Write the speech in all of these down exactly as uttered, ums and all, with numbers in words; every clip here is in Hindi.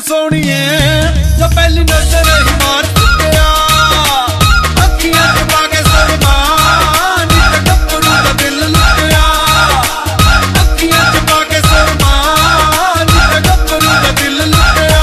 सोहणीए जो पहली नजर ही मार चुकिया अखियां च पाके सरमान गब्बरू दा दिल लुटिया अखियां च पाके सरमान गब्बरू दा दिल लुटिया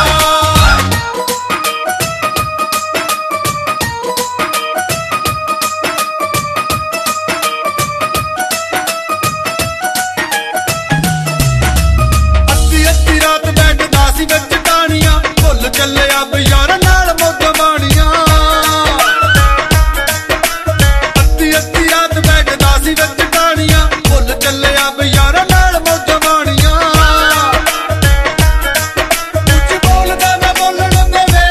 अद्धी अद्धी रात बैठदा सी विच टाणियां भुल चले अब यार नाल मौज माणियां अद्धी अद्धी रात बैठदा सी विच टाणियां भुल चले अब यार नाल मौज माणियां कुछ बोलदा ना बोलण देवे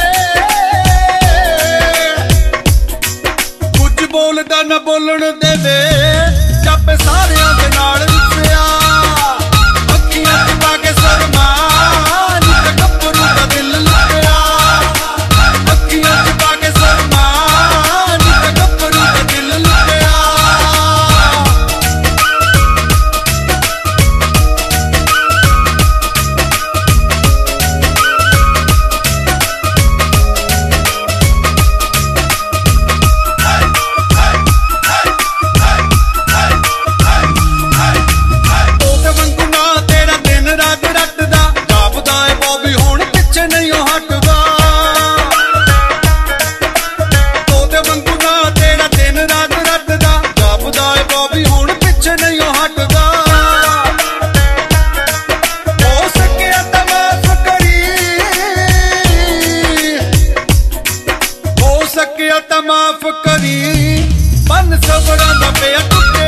कुछ बोलदा ना बोलण देवे जप सारियां दे नाल रुसिया अखियां च पाके सरमान गब्बरू दा दिल लुटिया अखियां च पाके सरमान गब्बरू दा दिल लुटिया ਉਹਦੇ ਵਾਂਗੂ ਨਾ ਤੇਰਾ ਦਿਨ ਰਾਤ ਰੱਟਦਾ ਜਾਪਦਾ ਏ ਬੋਬੀ ਹੁਣ ਪਿੱਛੇ ਨਹੀਂ ਉਹ ਹਟਦਾ ਉਹਦੇ ਵਾਂਗੂ ਨਾ ਤੇਰਾ ਦਿਨ ਰਾਤ ਰੱਟਦਾ ਜਾਪਦਾ ਏ ਬੋਬੀ ਹੁਣ ਪਿੱਛੇ ਨਹੀਂ ਉਹ ਹਟਦਾ ਹੋ ਸਕਿਆ ਤਾਂ ਮਾਫ ਕਰੀ ਹੋ ਸਕਿਆ ਤਾਂ ਮਾਫ ਕਰੀ ਬੰਨ ਸਬਰਾਂ ਦਾ ਪਿਆ ਟੁੱਟਿਆ